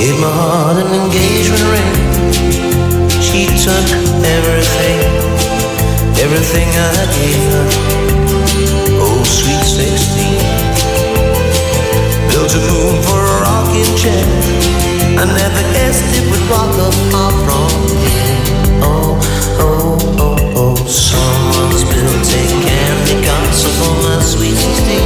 Gave my heart an engagement ring. She took everything, everything I gave her. Oh, sweet 16. Built a moon for a rocking chair. I never guessed it would rock up far from here. Oh, oh, oh, oh. Someone's built a candy castle for my sweet 16.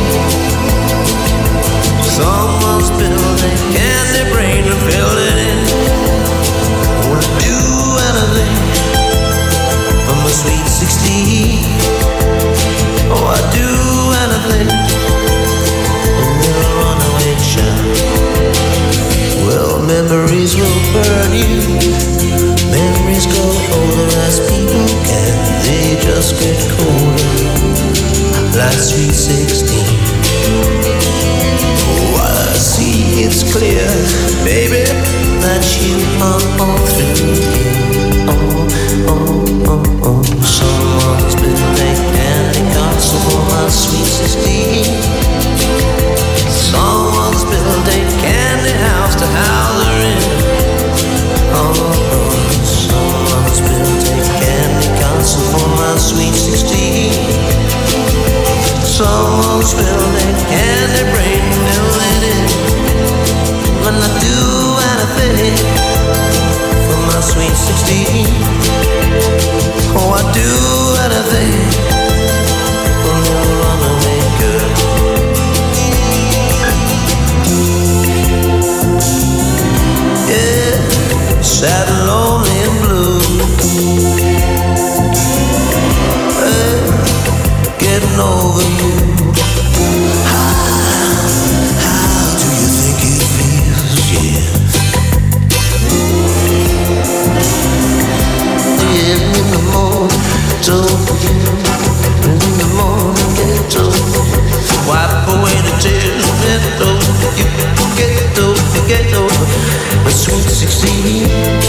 Someone's built a candy brain to fill it in. Wanna do anything for my sweet 16. Oh, I'd do anything. A little runaway child. Well, memories will burn you. Memories grow older as people can. They just get colder, like sweet 16. Oh, I see it's clear, baby, that you are all through here. Oh, oh, oh, oh. Someone's been a candy castle for my sweet 16. Someone's built a candy house to house her in. Oh, oh. Someone's built a candy castle for my sweet 16. Someone's built a candy brain, fill it in. When I do anything for my sweet 16. Oh, I do anything for a little runaway girl. Yeah, sad and lonely and blue. Hey, getting over you. How do you think it feels? Yeah. Yeah, in the morning, it's over you. In the morning, it's over. Wipe away the tears, get over you. Get over, get over. My sweet 16.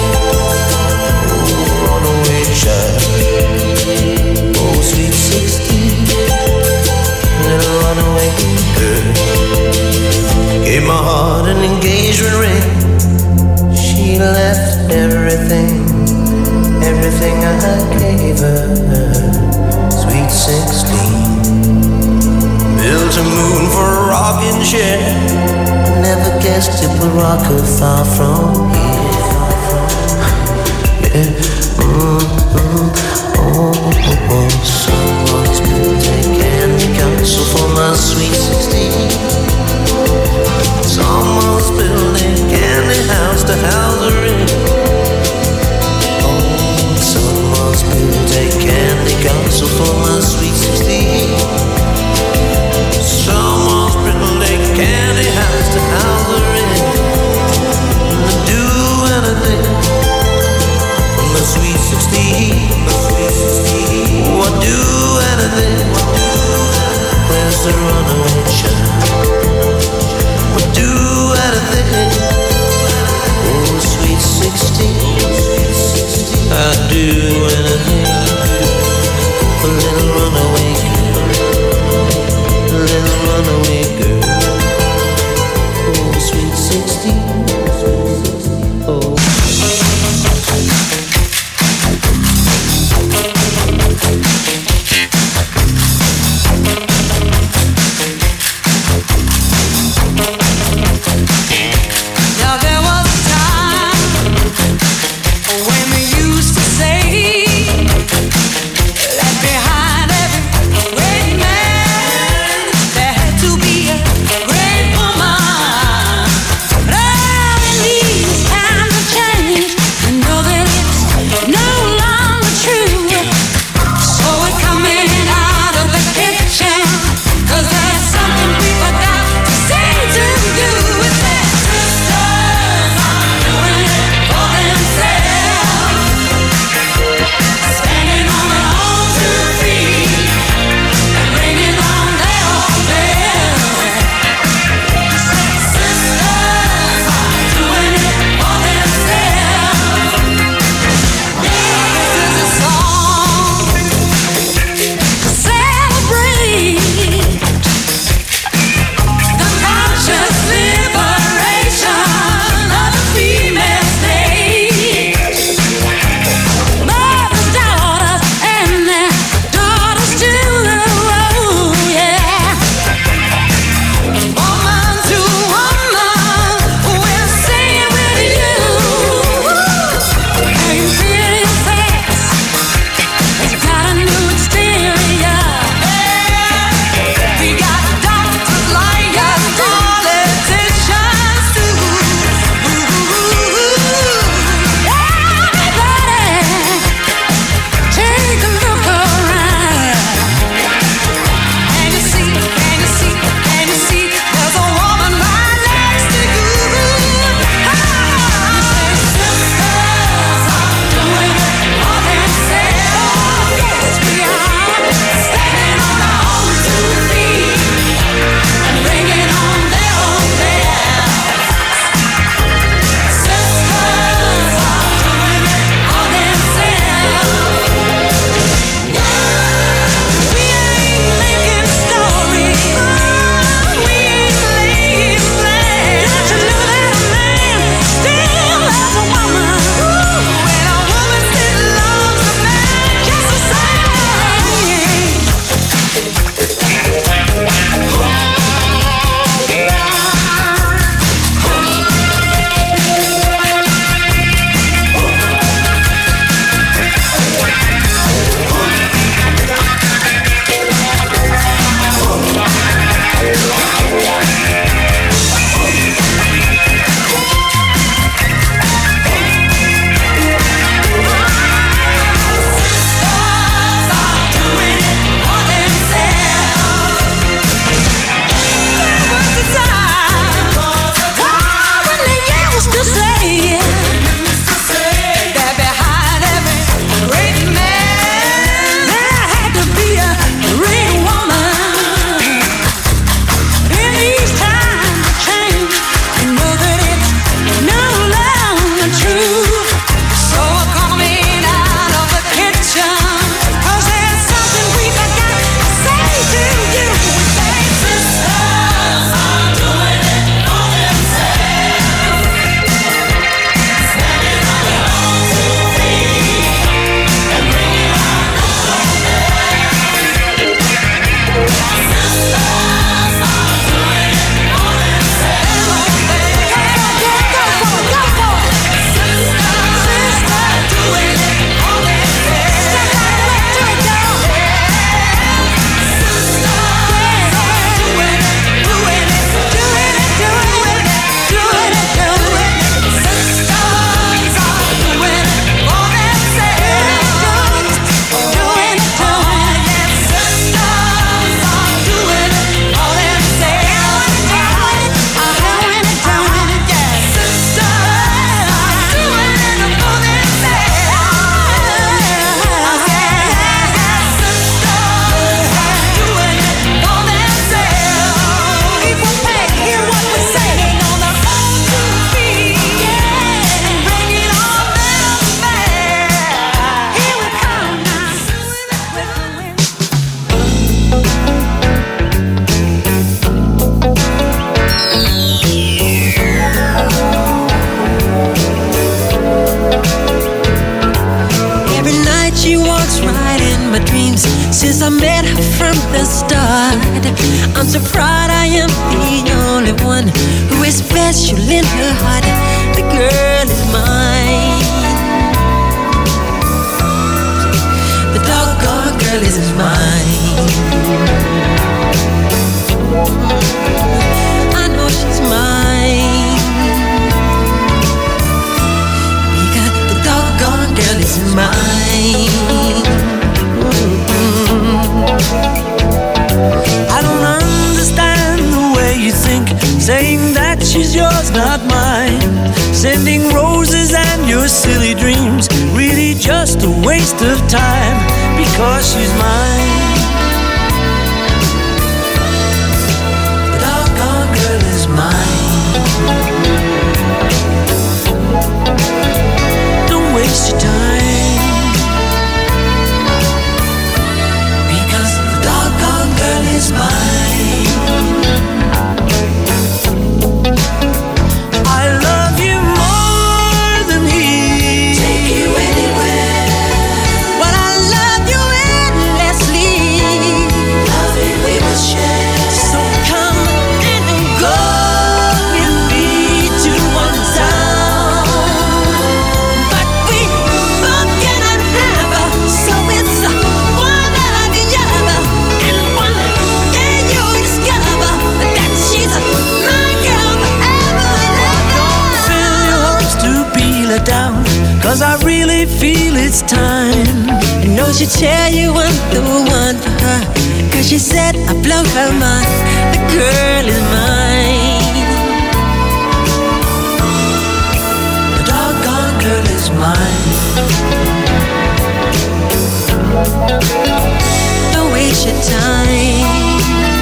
Oh, runaway child. Oh, sweet 16. Little runaway girl. Gave my heart an engagement ring. She left everything, everything I gave her. Sweet 16. Built a moon for a rocking chair. Never guessed it would rock her far from here. Yeah. Oh, oh, oh. Someone's built a candy castle for my sweet 16. Someone's built a candy house to house her in. Oh, someone's built a candy castle for my sweet 16. Someone's built a candy house to house her in. To do anything for my sweet 16. Oh, I do anything. Where's the runaway child? Since I met her from the start, I'm so proud I am the only one who is special in her heart. The girl is mine. The doggone girl is mine. I know she's mine, because the doggone girl is mine. I don't understand the way you think, saying that she's yours, not mine. Sending roses and your silly dreams, really just a waste of time, because she's mine. The doggone girl is mine. Don't waste your time, because the doggone girl is mine. I love you more than he. Take you anywhere. But I love you endlessly. Love it we will share. So come and go with me to one town. But we both cannot have her, so it's one after the other. And one day you'll discover that she's my girl forever and ever. Fill your hopes to be let down, 'cause I really feel it's time. I know she'll tell you I'm the one for her, 'cause she said I blow her mind. The girl is mine. The doggone girl is mine. Don't waste your time,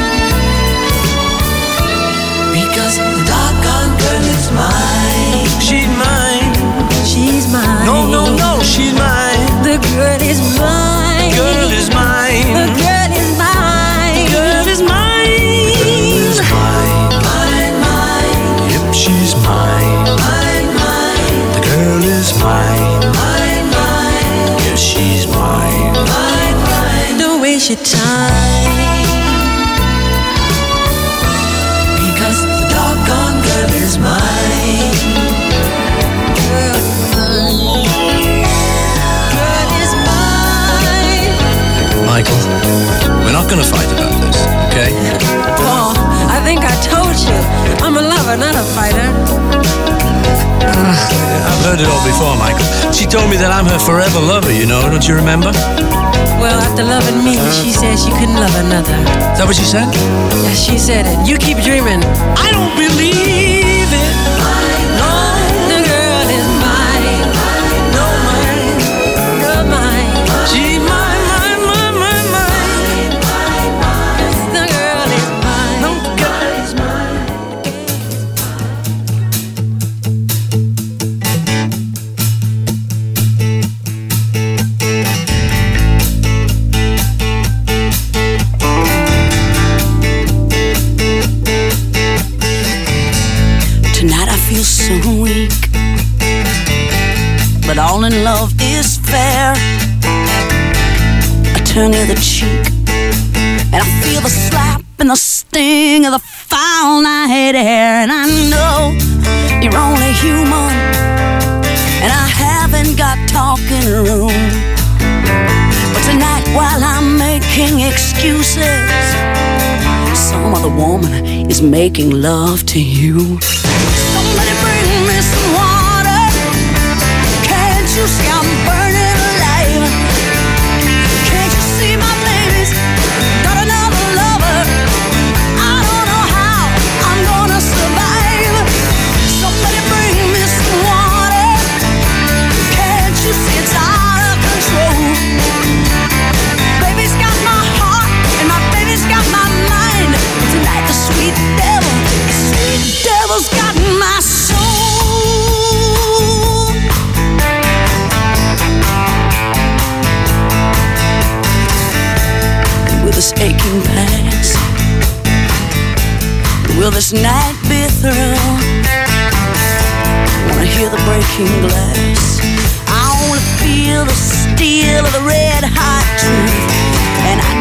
Because the doggone girl is mine. She's mine. she's mine. No, no, no, she's mine. The girl is mine. Girl is mine. The girl is mine. Girl is mine. Girl is mine. Mine, mine. Yep, she's mine. Mine, mine. The girl is mine. Mine, mine. Yes, she's mine. Mine, mine. Don't waste your time, Because the doggone girl is mine. girl is mine. Girl is mine. Michael, we're not gonna fight about this, okay? Paul, I think I told you, I'm a lover, not a fighter. I've heard it all before, Michael. She told me that I'm her forever lover, you know, don't you remember? Well, after loving me, she said she couldn't love another. Is that what she said? Yeah, she said it. You keep dreaming. I don't believe it. No. The girl is mine. No, mine. Girl mine. She's mine, mine, mine, mine, mine. The girl is mine. No, girl is mine. Tonight I feel so weak, but all in love is fair. I turn the other cheek, and I feel the slap and the sting of the foul night air. And I know you're only human, and I haven't got talking room. But tonight, while I'm making excuses, some other woman is making love to you. Somebody bring me some water. Can't you see I'm burning alive? Can't you see my baby's got another lover? I don't know how I'm gonna survive. Somebody bring me some water. Can't you see it's out of control? Baby's got my heart and my baby's got my mind. Tonight the sweet devil's got my soul. And will this aching pass? Will this night be through? Wanna hear the breaking glass. I wanna feel the steel of the red hot truth. And I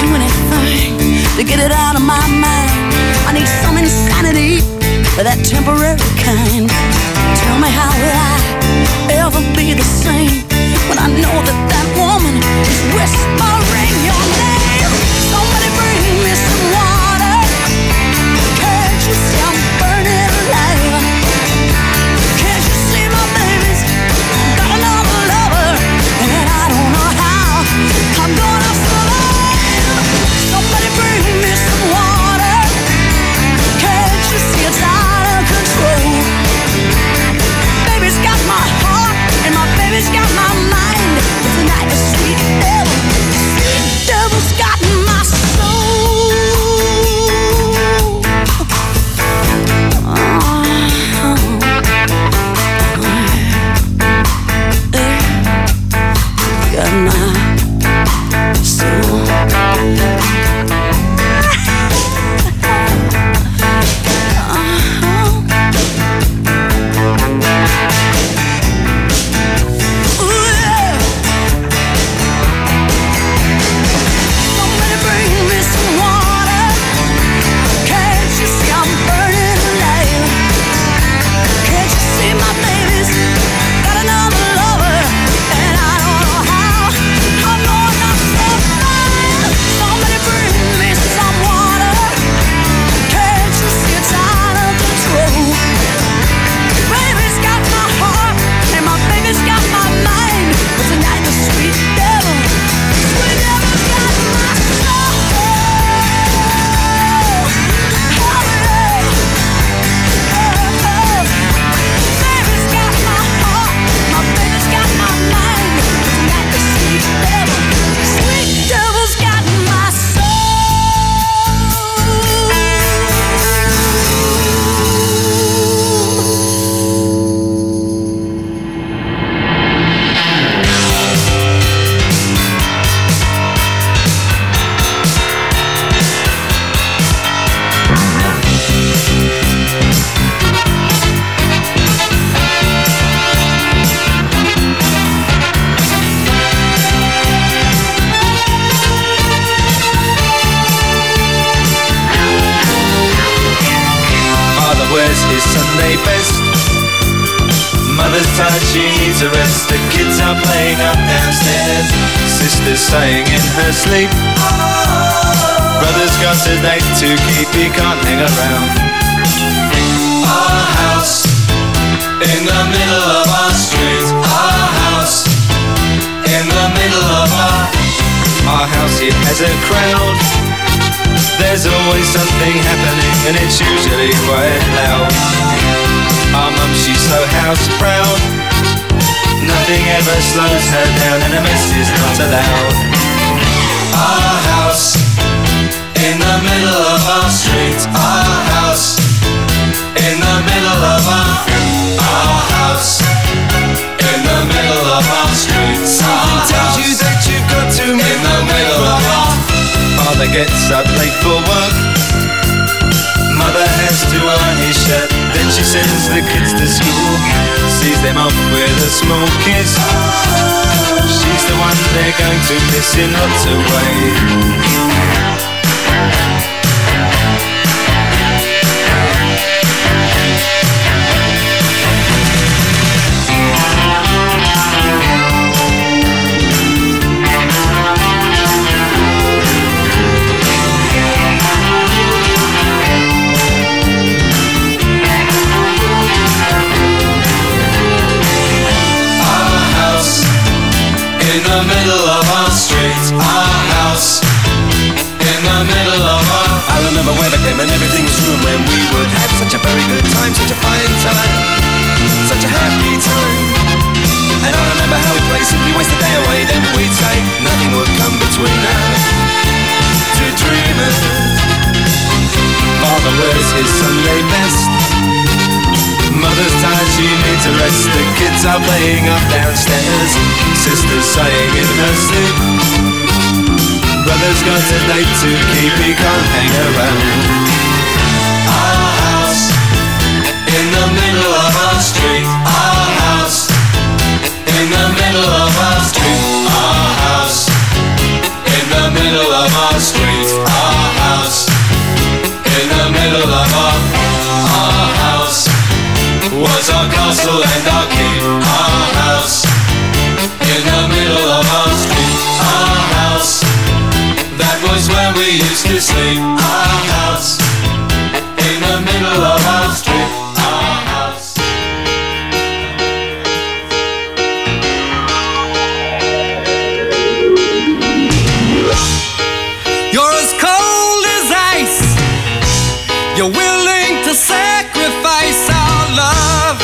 to get it out of my mind. I need some insanity, that temporary kind. Tell me, how will I ever be the same when I know that that woman is whispering your name? Somebody bring me some water. Can't you see I'm burning alive? Can't you see my baby's got another lover, and I don't know how I'm gonna survive. Somebody bring me some water. Can't you see it's out of control? Baby's got my heart and my baby's got my mind. But tonight the sweet devil's got my soul. Got my soul. Saying in her sleep, brother's got a date to keep, he can't hang around. Our house in the middle of our street. Our house in the middle of our house. It has a crowd. There's always something happening and it's usually quite loud. Our mum, she's so house proud. Nothing ever slows her down and a mess is not allowed. Our house in the middle of our street. Our house in the middle of our house in the middle of our street. Something tells you that you've got to move in the middle of our. Father gets up late for work. Mother has to iron his shirt. Then she sends the kids to school, sees them off with a small kiss. She's the one they're going to miss in lots of ways. In the middle of our street, our house. In the middle of our. I remember when I came and everything was room when we would have such a very good time, such a fine time, such a happy time. And I remember how we'd play, simply waste the day away. Then we'd say nothing would come between us. Two dreamers. Father wears his Sunday best. Mother's tired, she needs a rest. The kids are playing up downstairs. Sister's sighing in her sleep. Brother's got a date to keep, he can't hang around. Our house in the middle of our street. Our house in the middle of our street. Our house in the middle of our street. Our house was our castle and our keep. Our house in the middle of our street. Our house, that was where we used to sleep. Our house in the middle of our street. Our house. You're as cold as ice. You're willing to sacrifice our love.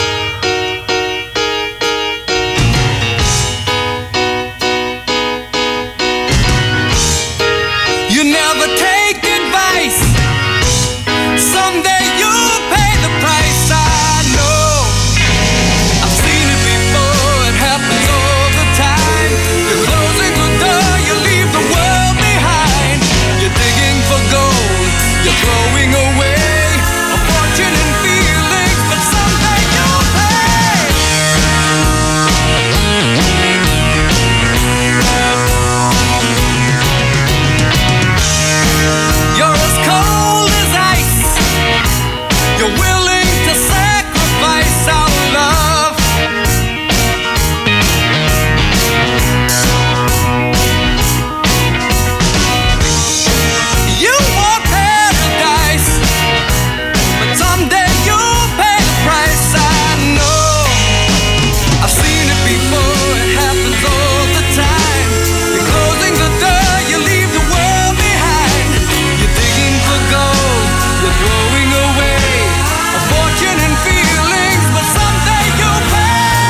You never take advice. Someday you'll pay the price. I know. I've seen it before. It happens all the time. You're closing the door. You leave the world behind. You're digging for gold. You're throwing away a fortune and feelings, but someday you'll pay. You're as cold as ice. You're willing to sacrifice our love. You want paradise, but someday you'll pay the price. I know. I've seen it before. It happens all the time. You're closing the door. You leave the world behind. You're digging for gold. You're throwing away a fortune and feelings, but someday you'll pay.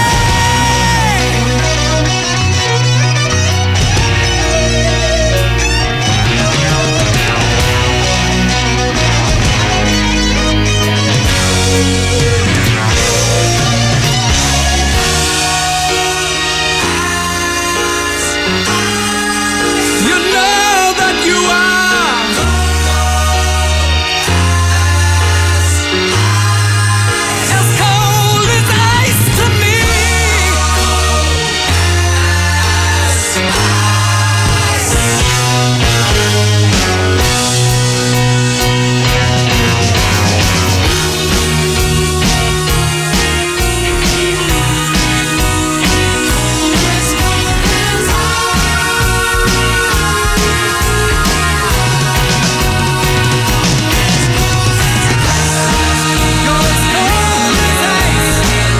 You know that you are as cold as ice to me. You're as cold as ice.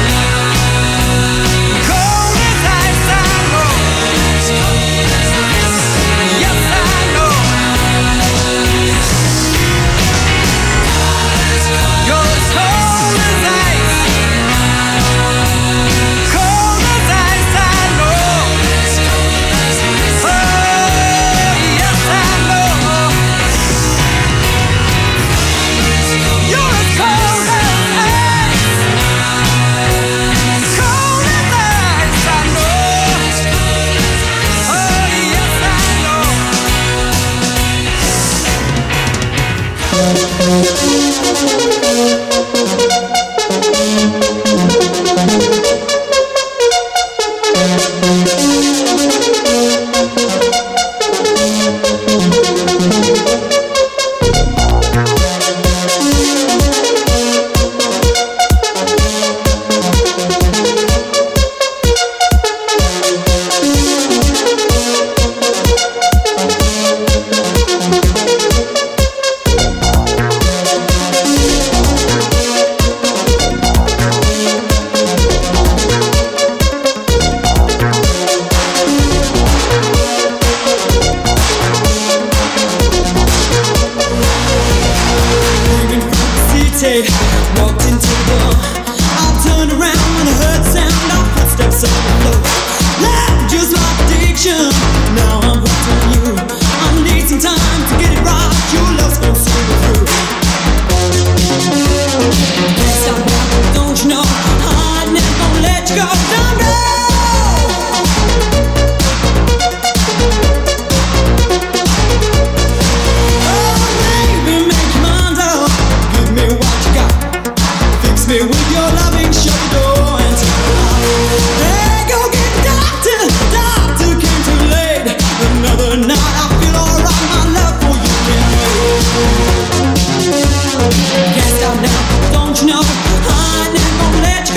Cold as ice, I know. Yes, I know. You're as cold as ice. Cold as ice, I know. Oh, yes, I know. You're as cold as ice. Cold as ice, I know. Oh, yes, I know. Walked into the door. I turned around when I heard the sound of footsteps on the floor. Love just like addiction. Now I'm hooked on you. I need some time to get it right. Your love's gonna see me through. Can't stop now, don't you know? I'm never gonna let you go. Don't go. Oh, baby, make your mind up. Give me what you got. Fix me with your loving. Shut the door and turn it off. Hey, go get the doctor. Doctor came too late. Another night I feel alright. My love for you can't wait. Can't stop now, don't you know? I never gonna let you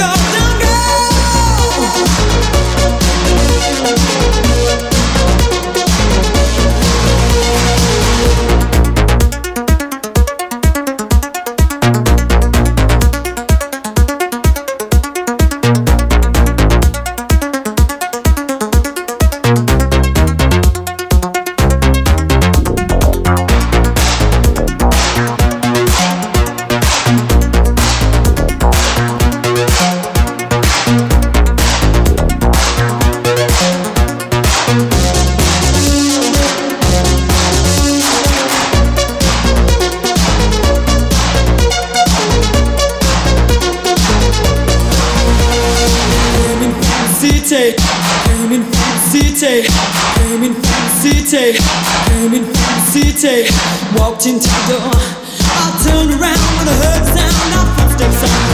city, came in from the city, came in from the city, walked into the door. I turned around when I heard the sound of footsteps.